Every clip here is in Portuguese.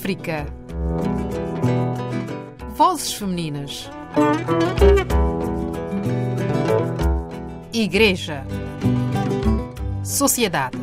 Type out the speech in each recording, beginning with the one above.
África. Vozes femininas. Igreja. Sociedade.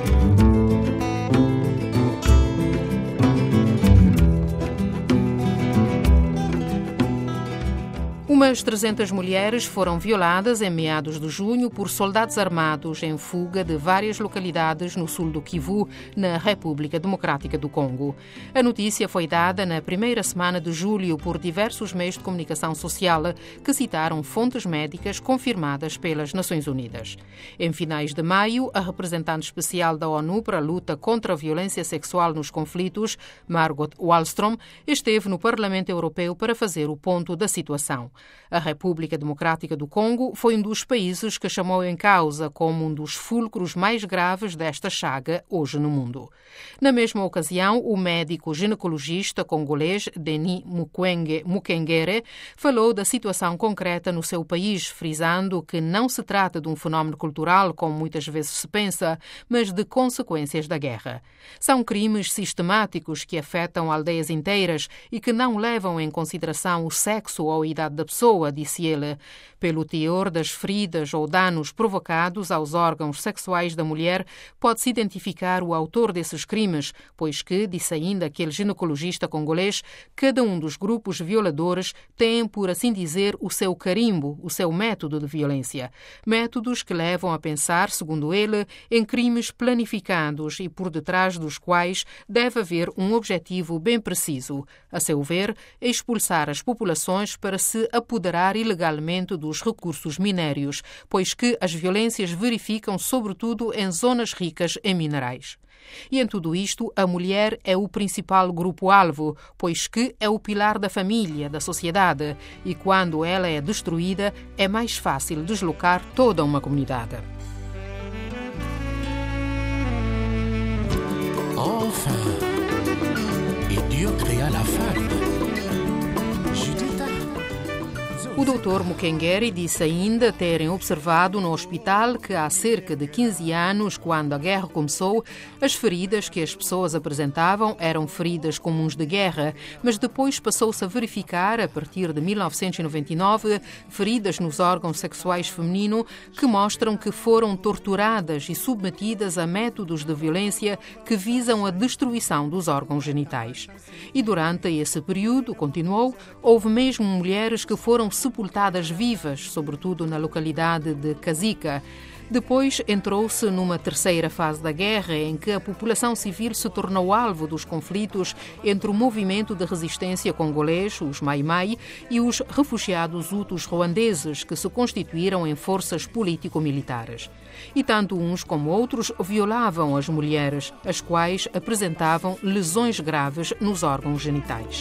Umas 300 mulheres foram violadas em meados de junho por soldados armados em fuga de várias localidades no sul do Kivu, na República Democrática do Congo. A notícia foi dada na primeira semana de julho por diversos meios de comunicação social que citaram fontes médicas confirmadas pelas Nações Unidas. Em finais de maio, a representante especial da ONU para a luta contra a violência sexual nos conflitos, Margot Wallström, esteve no Parlamento Europeu para fazer o ponto da situação. A República Democrática do Congo foi um dos países que chamou em causa como um dos fulcros mais graves desta chaga hoje no mundo. Na mesma ocasião, o médico ginecologista congolês Denis Mukwege falou da situação concreta no seu país, frisando que não se trata de um fenómeno cultural, como muitas vezes se pensa, mas de consequências da guerra. São crimes sistemáticos que afetam aldeias inteiras e que não levam em consideração o sexo ou a idade da pessoa, disse ele. Pelo teor das feridas ou danos provocados aos órgãos sexuais da mulher, pode-se identificar o autor desses crimes, pois que, disse ainda aquele ginecologista congolês, cada um dos grupos violadores tem, por assim dizer, o seu carimbo, o seu método de violência. Métodos que levam a pensar, segundo ele, em crimes planificados e por detrás dos quais deve haver um objetivo bem preciso. A seu ver, expulsar as populações para se apoderar ilegalmente dos recursos minérios, pois que as violências verificam sobretudo em zonas ricas em minerais. E em tudo isto, a mulher é o principal grupo-alvo, pois que é o pilar da família, da sociedade, e quando ela é destruída, é mais fácil deslocar toda uma comunidade. Enfin, et Dieu créa la femme. O Dr. Mukwege disse ainda terem observado no hospital que há cerca de 15 anos, quando a guerra começou, as feridas que as pessoas apresentavam eram feridas comuns de guerra, mas depois passou-se a verificar, a partir de 1999, feridas nos órgãos sexuais femininos que mostram que foram torturadas e submetidas a métodos de violência que visam a destruição dos órgãos genitais. E durante esse período, continuou, houve mesmo mulheres que foram sepultadas vivas, sobretudo na localidade de Kazika. Depois entrou-se numa terceira fase da guerra, em que a população civil se tornou alvo dos conflitos entre o movimento de resistência congolês, os Mai-Mai, e os refugiados hutus ruandeses, que se constituíram em forças político-militares. E tanto uns como outros violavam as mulheres, as quais apresentavam lesões graves nos órgãos genitais.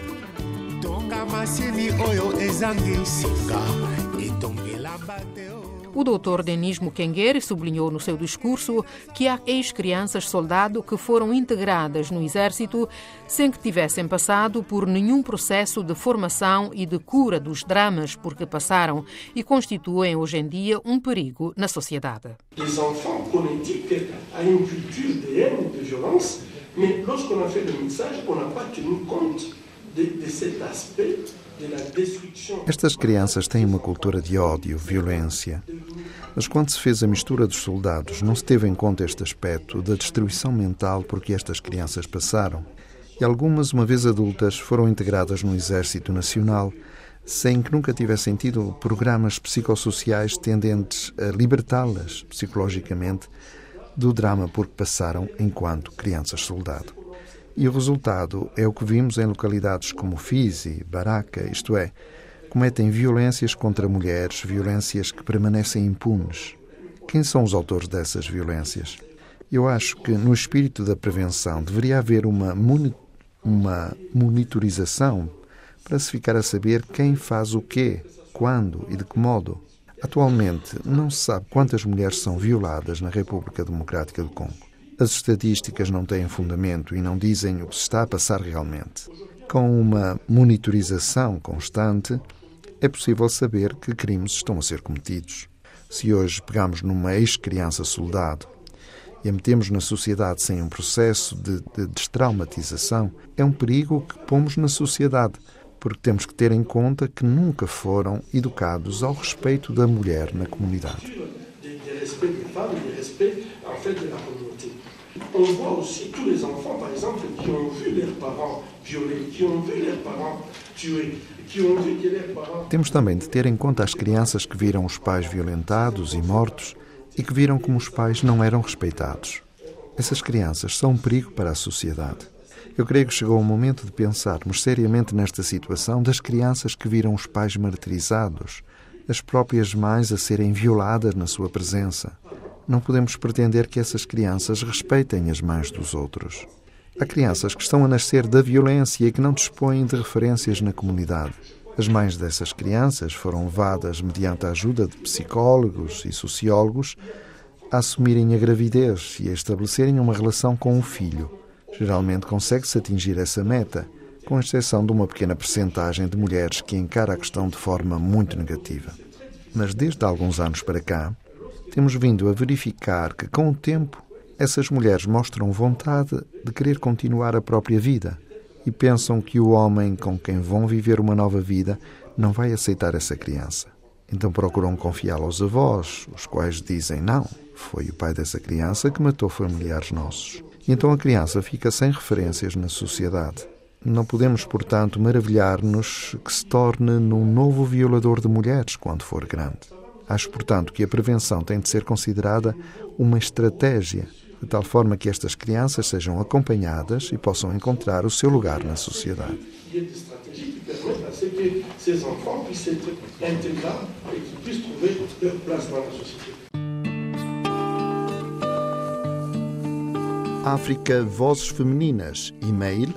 O Dr. Denis Mukwege sublinhou no seu discurso que há ex-crianças-soldado que foram integradas no exército sem que tivessem passado por nenhum processo de formação e de cura dos dramas por que passaram e constituem hoje em dia um perigo na sociedade. Les enfants, on est dit qu'il y a une culture de haine et de violence, mais lorsqu'on a fait le mixage, on n'a pas tenu compte de cet aspect. Estas crianças têm uma cultura de ódio, violência. Mas quando se fez a mistura dos soldados, não se teve em conta este aspecto da destruição mental por que estas crianças passaram. E algumas, uma vez adultas, foram integradas no Exército Nacional, sem que nunca tivessem tido programas psicossociais tendentes a libertá-las psicologicamente do drama por que passaram enquanto crianças-soldado. E o resultado é o que vimos em localidades como Fizi, Baraka, isto é, cometem violências contra mulheres, violências que permanecem impunes. Quem são os autores dessas violências? Eu acho que, no espírito da prevenção, deveria haver uma monitorização para se ficar a saber quem faz o quê, quando e de que modo. Atualmente, não se sabe quantas mulheres são violadas na República Democrática do Congo. As estatísticas não têm fundamento e não dizem o que se está a passar realmente. Com uma monitorização constante, é possível saber que crimes estão a ser cometidos. Se hoje pegamos numa ex-criança-soldado e a metemos na sociedade sem um processo de destraumatização, é um perigo que pomos na sociedade, porque temos que ter em conta que nunca foram educados ao respeito da mulher na comunidade. On voit aussi tous les enfants, par exemple, qui ont vu leurs parents violés, qui ont vu leurs parents tués, qui ont vu que leurs parents... Temos também de ter em conta as crianças que viram os pais violentados e mortos e que viram como os pais não eram respeitados. Essas crianças são um perigo para a sociedade. Eu creio que chegou o momento de pensarmos seriamente nesta situação das crianças que viram os pais martirizados, as próprias mães a serem violadas na sua presença. Não podemos pretender que essas crianças respeitem as mães dos outros. Há crianças que estão a nascer da violência e que não dispõem de referências na comunidade. As mães dessas crianças foram levadas, mediante a ajuda de psicólogos e sociólogos, a assumirem a gravidez e a estabelecerem uma relação com o filho. Geralmente consegue-se atingir essa meta, com exceção de uma pequena percentagem de mulheres que encara a questão de forma muito negativa. Mas desde há alguns anos para cá, temos vindo a verificar que, com o tempo, essas mulheres mostram vontade de querer continuar a própria vida e pensam que o homem com quem vão viver uma nova vida não vai aceitar essa criança. Então procuram confiá-la aos avós, os quais dizem: não, foi o pai dessa criança que matou familiares nossos. E então a criança fica sem referências na sociedade. Não podemos, portanto, maravilhar-nos que se torne num novo violador de mulheres quando for grande. Acho, portanto, que a prevenção tem de ser considerada uma estratégia, de tal forma que estas crianças sejam acompanhadas e possam encontrar o seu lugar na sociedade. África Vozes Femininas, e-mail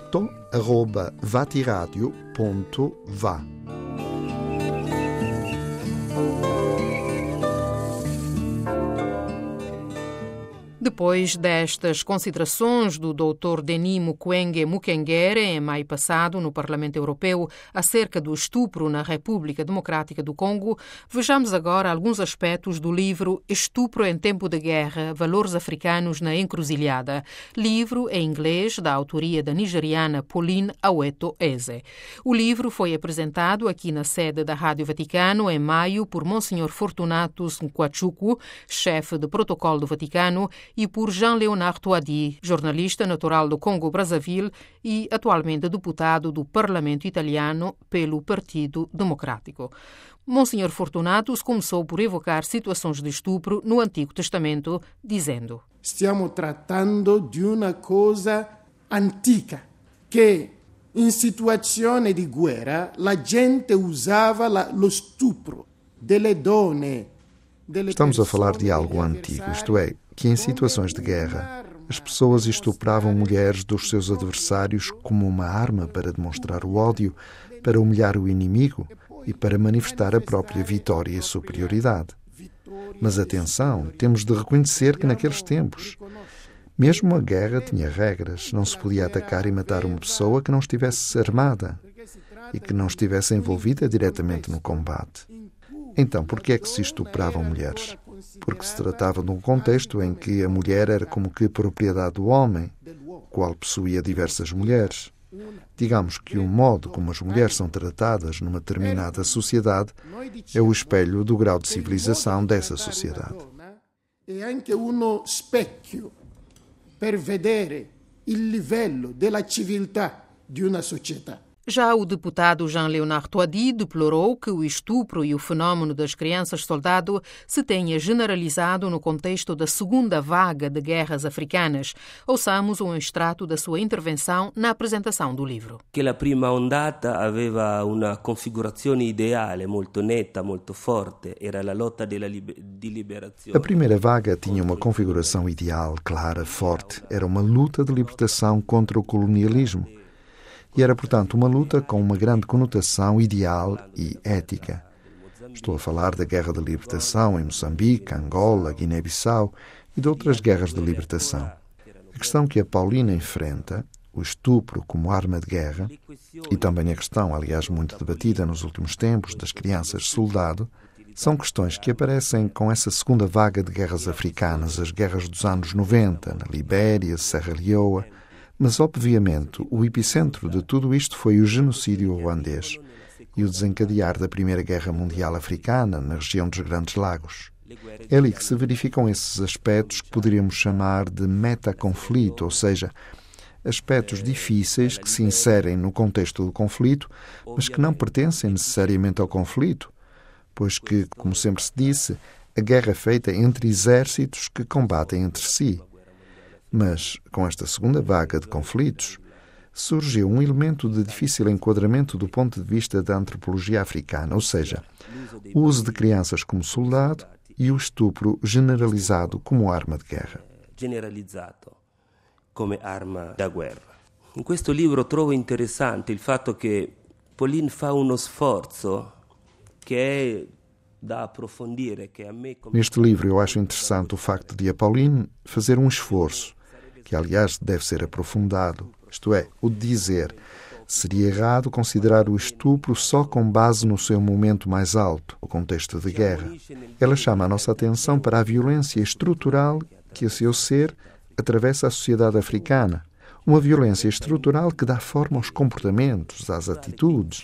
porto@vatiradio.va. Depois destas considerações do Dr. Denis Mukwege Mukengere, em maio passado, no Parlamento Europeu, acerca do estupro na República Democrática do Congo, vejamos agora alguns aspectos do livro Estupro em Tempo de Guerra, Valores Africanos na Encruzilhada, livro em inglês da autoria da nigeriana Pauline Aweto Eze. O livro foi apresentado aqui na sede da Rádio Vaticano em maio por Monsenhor Fortunatus Nkwachuku, chefe de protocolo do Vaticano, e por Jean-Léonard Touadi, jornalista natural do Congo-Brazzaville e atualmente deputado do Parlamento italiano pelo Partido Democrático. Monsenhor Fortunatus começou por evocar situações de estupro no Antigo Testamento, dizendo: Stiamo trattando di una cosa antica, che in situazione di guerra la gente usava lo stupro delle donne. Estamos a falar de algo antigo, isto é, que em situações de guerra as pessoas estupravam mulheres dos seus adversários como uma arma para demonstrar o ódio, para humilhar o inimigo e para manifestar a própria vitória e superioridade. Mas atenção, temos de reconhecer que naqueles tempos, mesmo a guerra tinha regras, não se podia atacar e matar uma pessoa que não estivesse armada e que não estivesse envolvida diretamente no combate. Então, por que é que se estupravam mulheres? Porque se tratava de um contexto em que a mulher era como que propriedade do homem, o qual possuía diversas mulheres. Digamos que o modo como as mulheres são tratadas numa determinada sociedade é o espelho do grau de civilização dessa sociedade. É anche uno specchio per vedere il livello della civiltà di una società. Já o deputado Jean-Léonard Touadi deplorou que o estupro e o fenómeno das crianças-soldado se tenha generalizado no contexto da segunda vaga de guerras africanas. Ouçamos um extrato da sua intervenção na apresentação do livro. Que a prima ondata aveva uma configurazione ideale, molto netta, molto forte. Era a lotta di liberazione. A primeira vaga tinha uma configuração ideal, clara, forte. Era uma luta de libertação contra o colonialismo. E era, portanto, uma luta com uma grande conotação ideal e ética. Estou a falar da Guerra de Libertação em Moçambique, Angola, Guiné-Bissau e de outras guerras de libertação. A questão que a Paulina enfrenta, o estupro como arma de guerra, e também a questão, aliás, muito debatida nos últimos tempos, das crianças-soldado, São questões que aparecem com essa segunda vaga de guerras africanas, as guerras dos anos 90, na Libéria, Serra Leoa, mas, obviamente, o epicentro de tudo isto foi o genocídio ruandês e o desencadear da Primeira Guerra Mundial Africana na região dos Grandes Lagos. É ali que se verificam esses aspectos que poderíamos chamar de metaconflito, ou seja, aspectos difíceis que se inserem no contexto do conflito, mas que não pertencem necessariamente ao conflito, pois que, como sempre se disse, a guerra é feita entre exércitos que combatem entre si. Mas, com esta segunda vaga de conflitos, surgiu um elemento de difícil enquadramento do ponto de vista da antropologia africana, ou seja, o uso de crianças como soldado e o estupro generalizado como arma de guerra. Generalizzato come arma da guerra. In questo libro trovo interessante il fatto che Pauline fa uno sforzo que é da approfondire, que a me... Neste livro eu acho interessante o facto de a Pauline fazer um esforço, que aliás deve ser aprofundado, isto é, o de dizer, seria errado considerar o estupro só com base no seu momento mais alto, o contexto de guerra. Ela chama a nossa atenção para a violência estrutural que, a seu ser, atravessa a sociedade africana. Uma violência estrutural que dá forma aos comportamentos, às atitudes,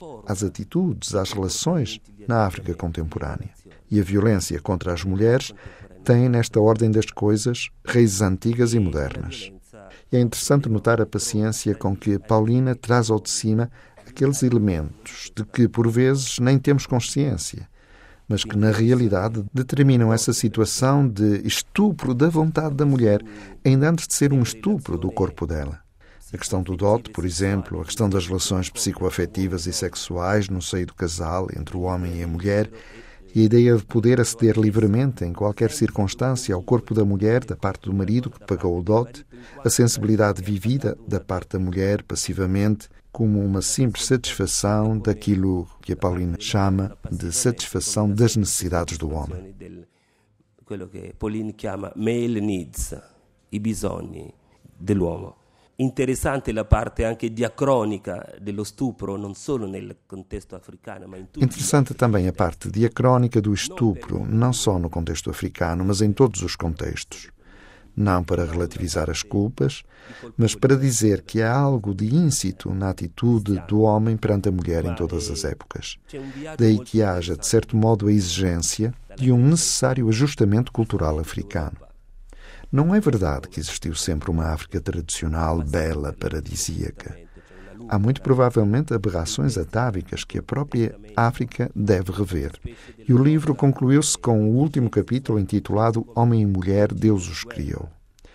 às relações na África contemporânea. E a violência contra as mulheres tem, nesta ordem das coisas, raízes antigas e modernas. E é interessante notar a paciência com que Paulina traz ao de cima aqueles elementos de que, por vezes, nem temos consciência, mas que, na realidade, determinam essa situação de estupro da vontade da mulher, ainda antes de ser um estupro do corpo dela. A questão do dote, por exemplo, a questão das relações psicoafetivas e sexuais no seio do casal, entre o homem e a mulher, e a ideia de poder aceder livremente, em qualquer circunstância, ao corpo da mulher, da parte do marido que pagou o dote, a sensibilidade vivida da parte da mulher, passivamente, como uma simples satisfação daquilo que a Pauline chama de satisfação das necessidades do homem. Quello che Pauline chiama male needs, i bisogni dell'uomo. Interessante la parte anche diacronica dello stupro, non solo nel contesto africano, ma in tutto. Interessante também a parte diacrónica do estupro, não só no contexto africano, mas em todos os contextos. Não para relativizar as culpas, mas para dizer que há algo de íncito na atitude do homem perante a mulher em todas as épocas. Daí que haja, de certo modo, a exigência de um necessário ajustamento cultural africano. Não é verdade que existiu sempre uma África tradicional, bela, paradisíaca. Há muito provavelmente aberrações atávicas que a própria África deve rever. E o livro concluiu-se com o último capítulo intitulado Homem e Mulher, Deus os criou.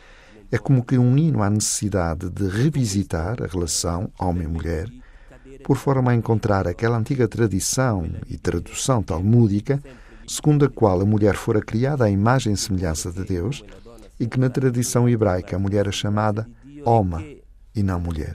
É como que um hino à necessidade de revisitar a relação homem-mulher, por forma a encontrar aquela antiga tradição e tradução talmúdica, segundo a qual a mulher fora criada à imagem e semelhança de Deus, e que na tradição hebraica a mulher é chamada Oma e não mulher.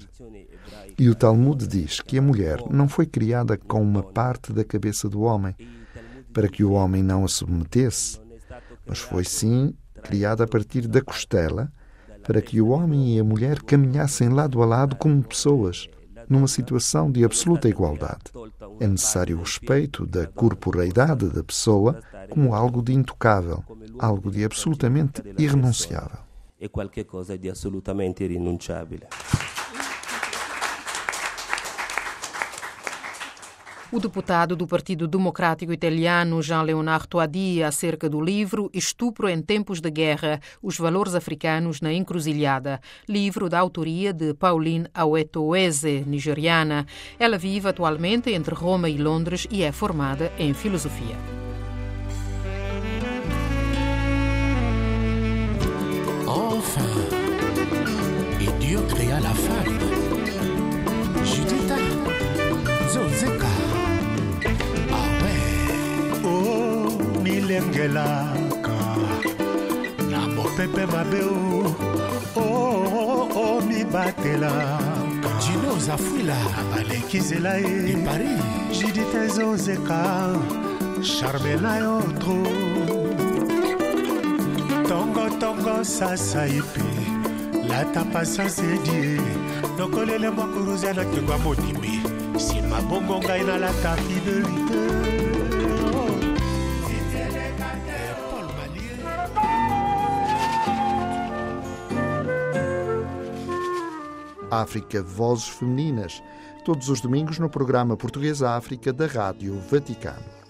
E o Talmud diz que a mulher não foi criada com uma parte da cabeça do homem, para que o homem não a submetesse, mas foi sim criada a partir da costela, para que o homem e a mulher caminhassem lado a lado como pessoas, numa situação de absoluta igualdade. É necessário o respeito da corporeidade da pessoa como algo de intocável, algo de absolutamente irrenunciável. É qualquer coisa de absolutamente irrenunciável. O deputado do Partido Democrático Italiano, Jean-Leonard Toadi, acerca do livro Estupro em Tempos de Guerra, os valores africanos na encruzilhada, livro da autoria de Pauline Awetoeze, nigeriana. Ela vive atualmente entre Roma e Londres e é formada em filosofia. Enfin, et Dieu créa la femme. Judith, Zozeka. Milengelaka na mopepe mabeu mibatelaka Gino Zafwila balekizela de Paris. Judith Zozeka charme na yo tro tongo sasa ipi lata pasase die nokolele mokuruza na kengwa modimi nsima bongo ngai na lata fidelité África Vozes Femininas, todos os domingos no programa Português África da Rádio Vaticano.